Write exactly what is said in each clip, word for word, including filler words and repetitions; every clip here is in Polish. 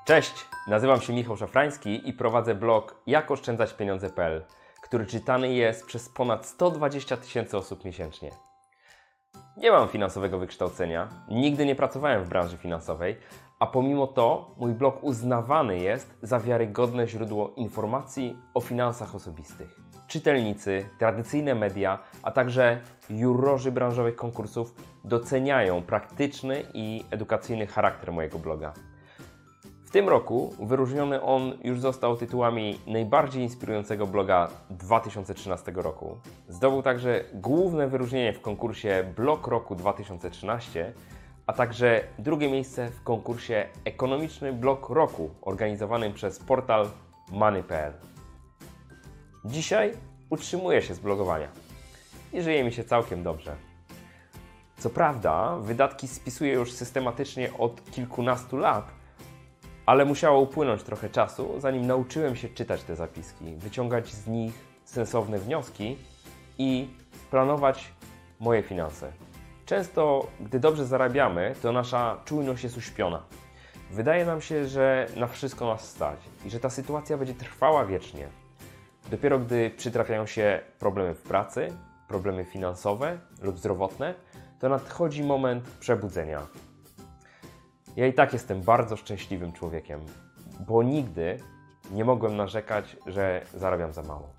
Cześć, nazywam się Michał Szafrański i prowadzę blog jak oszczędzać pieniądze kropka p l, który czytany jest przez ponad sto dwadzieścia tysięcy osób miesięcznie. Nie mam finansowego wykształcenia, nigdy nie pracowałem w branży finansowej, a pomimo to mój blog uznawany jest za wiarygodne źródło informacji o finansach osobistych. Czytelnicy, tradycyjne media, a także jurorzy branżowych konkursów doceniają praktyczny i edukacyjny charakter mojego bloga. W tym roku wyróżniony on już został tytułami najbardziej inspirującego bloga dwa tysiące trzynastego roku. Zdobył także główne wyróżnienie w konkursie Blog Roku dwa tysiące trzynaście, a także drugie miejsce w konkursie Ekonomiczny Blog Roku organizowanym przez portal money kropka p l. Dzisiaj utrzymuję się z blogowania i żyje mi się całkiem dobrze. Co prawda, wydatki spisuję już systematycznie od kilkunastu lat, ale musiało upłynąć trochę czasu, zanim nauczyłem się czytać te zapiski, wyciągać z nich sensowne wnioski i planować moje finanse. Często, gdy dobrze zarabiamy, to nasza czujność jest uśpiona. Wydaje nam się, że na wszystko nas stać i że ta sytuacja będzie trwała wiecznie. Dopiero gdy przytrafiają się problemy w pracy, problemy finansowe lub zdrowotne, to nadchodzi moment przebudzenia. Ja i tak jestem bardzo szczęśliwym człowiekiem, bo nigdy nie mogłem narzekać, że zarabiam za mało.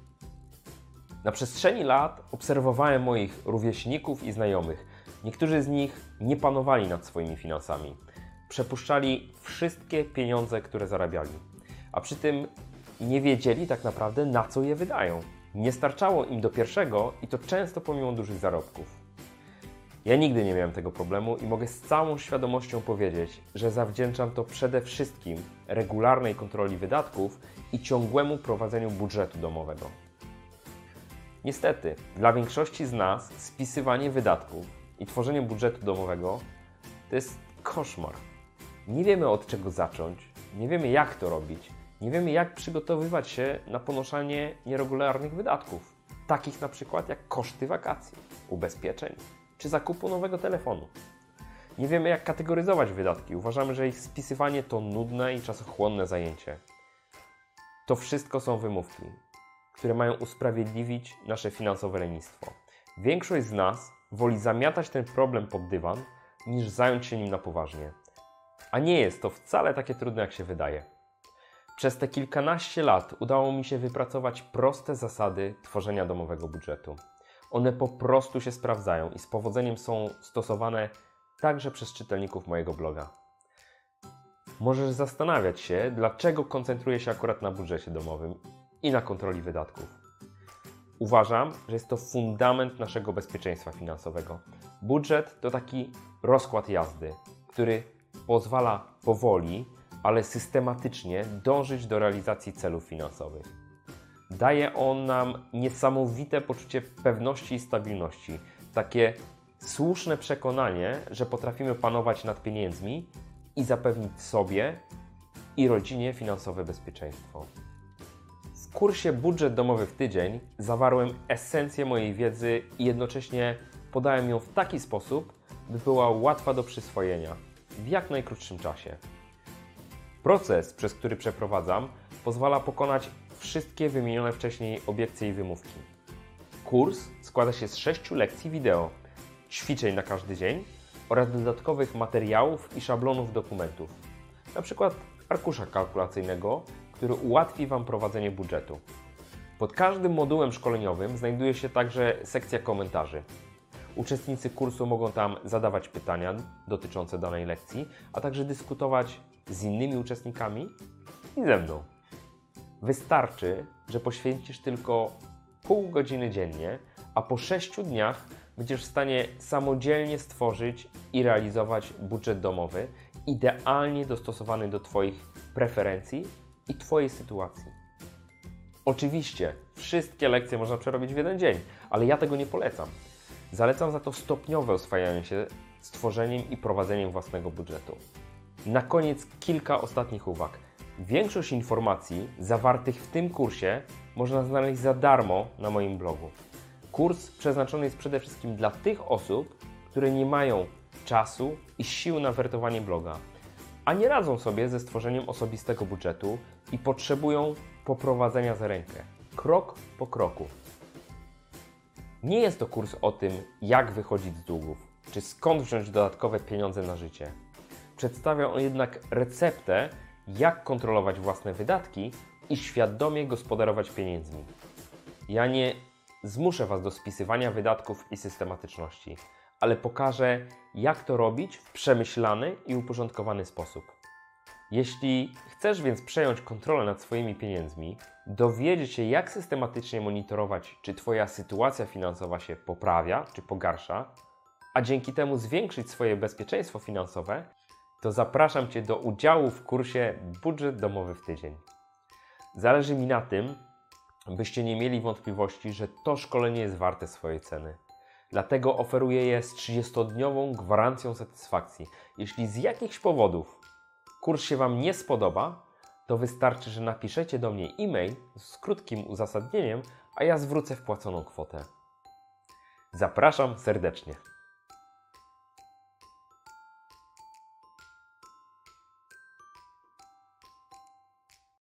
Na przestrzeni lat obserwowałem moich rówieśników i znajomych. Niektórzy z nich nie panowali nad swoimi finansami. Przepuszczali wszystkie pieniądze, które zarabiali, a przy tym nie wiedzieli tak naprawdę, na co je wydają. Nie starczało im do pierwszego i to często pomimo dużych zarobków. Ja nigdy nie miałem tego problemu i mogę z całą świadomością powiedzieć, że zawdzięczam to przede wszystkim regularnej kontroli wydatków i ciągłemu prowadzeniu budżetu domowego. Niestety, dla większości z nas spisywanie wydatków i tworzenie budżetu domowego to jest koszmar. Nie wiemy, od czego zacząć, nie wiemy, jak to robić, nie wiemy, jak przygotowywać się na ponoszenie nieregularnych wydatków, takich na przykład jak koszty wakacji, ubezpieczeń czy zakupu nowego telefonu. Nie wiemy, jak kategoryzować wydatki. Uważamy, że ich spisywanie to nudne i czasochłonne zajęcie. To wszystko są wymówki, które mają usprawiedliwić nasze finansowe lenistwo. Większość z nas woli zamiatać ten problem pod dywan, niż zająć się nim na poważnie. A nie jest to wcale takie trudne, jak się wydaje. Przez te kilkanaście lat udało mi się wypracować proste zasady tworzenia domowego budżetu. One po prostu się sprawdzają i z powodzeniem są stosowane także przez czytelników mojego bloga. Możesz zastanawiać się, dlaczego koncentruję się akurat na budżecie domowym i na kontroli wydatków. Uważam, że jest to fundament naszego bezpieczeństwa finansowego. Budżet to taki rozkład jazdy, który pozwala powoli, ale systematycznie dążyć do realizacji celów finansowych. Daje on nam niesamowite poczucie pewności i stabilności, takie słuszne przekonanie, że potrafimy panować nad pieniędzmi i zapewnić sobie i rodzinie finansowe bezpieczeństwo. W kursie Budżet domowy w tydzień zawarłem esencję mojej wiedzy i jednocześnie podałem ją w taki sposób, by była łatwa do przyswojenia w jak najkrótszym czasie. Proces, przez który przeprowadzam, pozwala pokonać wszystkie wymienione wcześniej obiekcje i wymówki. Kurs składa się z sześciu lekcji wideo, ćwiczeń na każdy dzień oraz dodatkowych materiałów i szablonów dokumentów, na przykład arkusza kalkulacyjnego, który ułatwi Wam prowadzenie budżetu. Pod każdym modułem szkoleniowym znajduje się także sekcja komentarzy. Uczestnicy kursu mogą tam zadawać pytania dotyczące danej lekcji, a także dyskutować z innymi uczestnikami i ze mną. Wystarczy, że poświęcisz tylko pół godziny dziennie, a po sześciu dniach będziesz w stanie samodzielnie stworzyć i realizować budżet domowy, idealnie dostosowany do Twoich preferencji i Twojej sytuacji. Oczywiście wszystkie lekcje można przerobić w jeden dzień, ale ja tego nie polecam. Zalecam za to stopniowe oswajanie się z tworzeniem i prowadzeniem własnego budżetu. Na koniec kilka ostatnich uwag. Większość informacji zawartych w tym kursie można znaleźć za darmo na moim blogu. Kurs przeznaczony jest przede wszystkim dla tych osób, które nie mają czasu i sił na wertowanie bloga. a nie radzą sobie ze stworzeniem osobistego budżetu i potrzebują poprowadzenia za rękę, krok po kroku. Nie jest to kurs o tym, jak wychodzić z długów, czy skąd wziąć dodatkowe pieniądze na życie. Przedstawia on jednak receptę, jak kontrolować własne wydatki i świadomie gospodarować pieniędzmi. Ja nie zmuszę Was do spisywania wydatków i systematyczności, ale pokażę, jak to robić w przemyślany i uporządkowany sposób. Jeśli chcesz więc przejąć kontrolę nad swoimi pieniędzmi, dowiedzieć się, jak systematycznie monitorować, czy Twoja sytuacja finansowa się poprawia, czy pogarsza, a dzięki temu zwiększyć swoje bezpieczeństwo finansowe, to zapraszam Cię do udziału w kursie Budżet domowy w tydzień. Zależy mi na tym, byście nie mieli wątpliwości, że to szkolenie jest warte swojej ceny. Dlatego oferuję je z trzydziestodniową gwarancją satysfakcji. Jeśli z jakichś powodów kurs się Wam nie spodoba, to wystarczy, że napiszecie do mnie e-mail z krótkim uzasadnieniem, a ja zwrócę wpłaconą kwotę. Zapraszam serdecznie.